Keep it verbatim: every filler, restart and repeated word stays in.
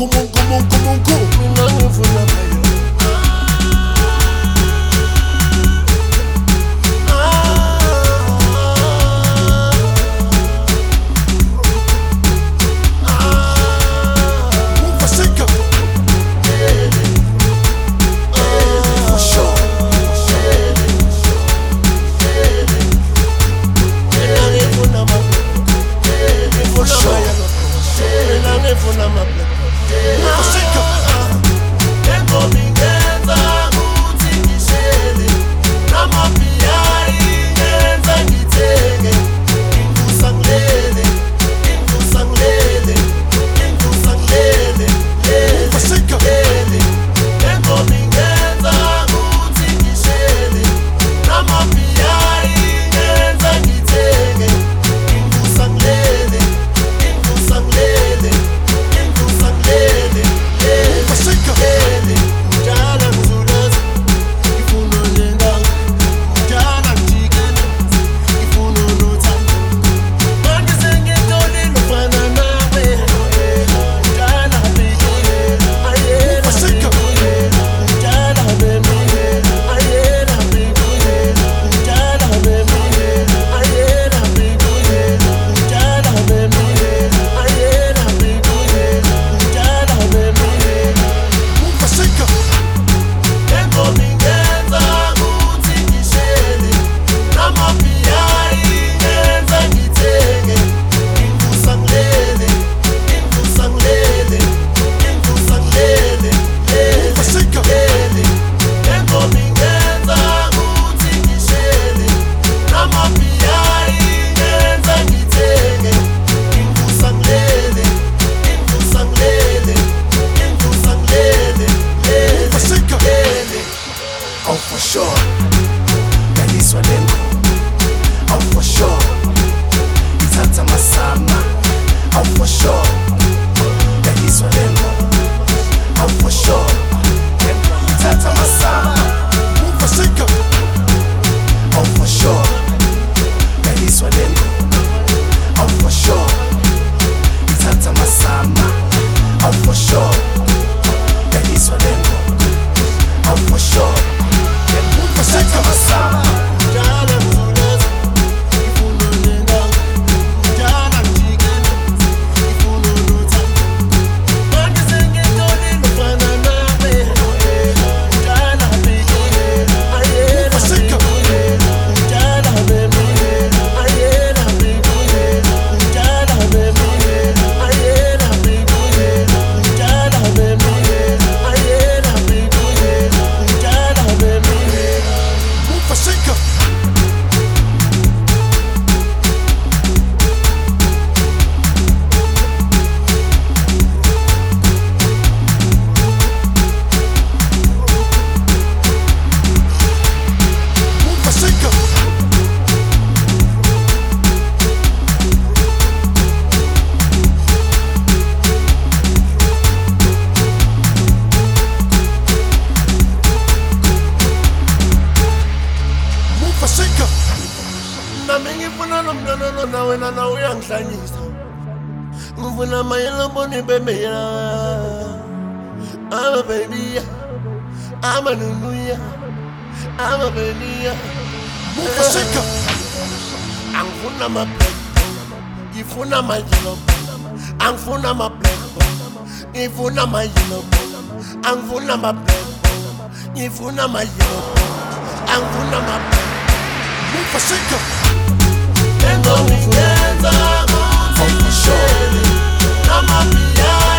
mungu mungu mungu mungu mina ngifuna mayo wena na uyangihlanyisa ngifuna mayela bone bemela ama baby ama nunuya ama baby mufasika angifuna ma black ngifuna ma yellow angifuna ma black ngifuna ma yellow angifuna ma black ngifuna ma yellow angifuna ma black mufasika Tengo mi mierda, for sure. I'm a